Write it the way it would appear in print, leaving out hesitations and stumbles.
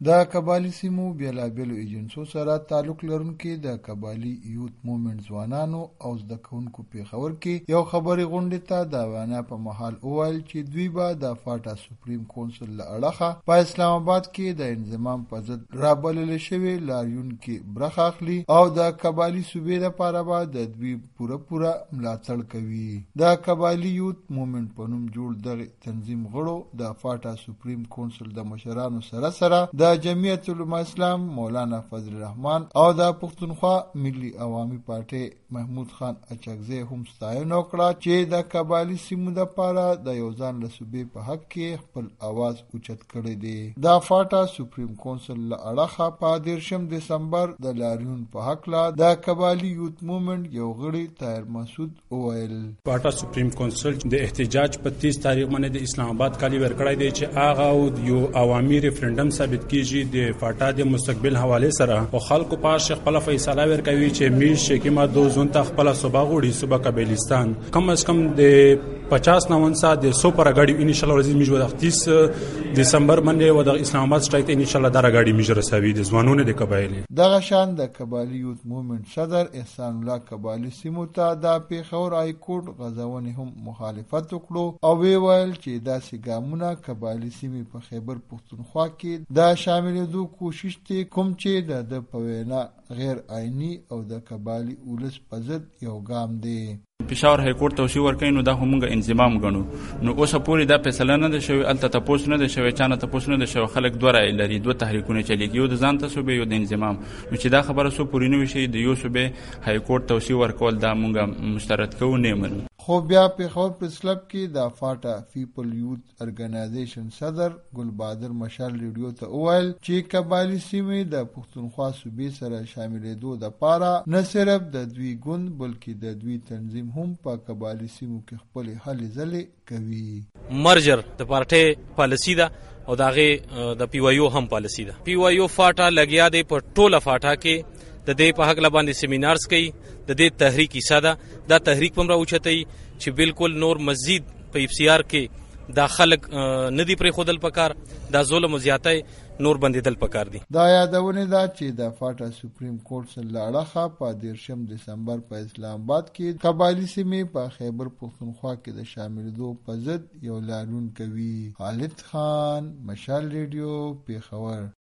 د قبایلي سیمو بیلابیلو ایجنسو سره تعلق لرونکي د قبایلي یوت مومنټ ځوانانو او زده کوونکو پیښور کې یو خبري غونډې ته د وینا په مهال وویل چې دوی به د فاټا سپریم کونسل له اړخه په اسلام آباد کې د انضمام په ضد رابلل شوي لاریون کې برخه اخلي او د قبایلي صوبې لپاره به د دوی پوره ملاتړ کوي. د قبایلي یوت مومنټ په نوم جوړ دغه تنظیم غړو د فاټا سپریم کونسل د مشرانو سره د جمعیت علماء اسلام مولانا فضل الرحمن او د پښتونخوا ملي عوامي پارټي محمود خان اچکزی هم ستاینه وکړه چې د قبایلي سیمو لپاره د یو ځان له صوبې په حق کې خپل اواز اوچت کړی دی. د فاټا سپریم کونسل له اړخه په 13 دسمبر د لاریون په حق لا د قبایلي یوت مومنټ یو غړي طاهر مسعود وویل فاټا سپریم کونسل د احتجاج په 30 تاریخ باندې د اسلام آباد کالی ورکړی دی چې هغه یو عوامي ریفرندم ثابت کیږي د فاټا د مستقبل حواله سره او خلکو پاش خپل فیصله ورکوي چې میش شکیما دو زون ته خپل صوبا غوړي صوبا قبیلستان کم از کم د 50-90 ساعت د 100 پر غاډي ان شاء الله ورځ میجو د 30 دسمبر باندې و د اسلام آباد سټایت ان شاء الله دا غاډي میجر رسوي د ځوانونو د قبایل دغه شان د قبایلی یوت مومنټ صدر احسان الله قبایلی سیمو ته د پیښور های کورټ غزونې هم مخالفت وکړو او ویل چې داسې ګامونه قبایلی سیمې په خیبر پښتونخوا کې د شاملېدو کوشش ته کوم چې د پوینا غیر آئینی او د قبایلی ولس په ضد یو ګام دی. پېښور های کورټ توشي ورکوي نو دا همغه انضمام غنو نو اوسه پوری دا فیصله نه ده شوی الته تاسو نه ده شوی چانه تاسو نه ده شوی خلک دوه رای لري دوه تحریکونه چلیږي یو د ځان تاسو به یو د انضمام نو چې دا خبره سو پوری نه وشي د یو صوبې های کورټ توشي ورکول دا مونږه مشترک کوو نه من خو بیا پیښور پریس کلب کې د فاټا پیپل یوت ارګنایزیشن صدر ګل بادر مشال ریډیو ته وویل چې قبایلی سیمې د پښتونخوا صوبې سره شاملېدو د پاره نه صرف د دوی ګوند بلکې د دوی تنظیم هم په قبایلی سیمو کې خپل هلې ځلې کوي. مرجر د پارټي پالیسی ده او داغه د پی وای او هم پالیسی ده. پی وای او فاټا لګیا دی په ټوله فاټا کې د دې په حق لباندې سیمینارز کوي د دې تحریک حصہ ده دا تحریک پمرا اوچتای چې بالکل نور مزید په اف سی آر کې دا خلک ندی پر خودل پکار دا ظلم زیاتای نور بندیدل پکار دي. دا یادونه ده چې د فاټا سپریم کورټ سره اړخه په 13 دسمبر په اسلام آباد کې قبایلی سیمې په خیبر پښتونخوا کې د شاملېدو په ضد یو لاریون کوي. خالد خان مشال ریډیو پیښور.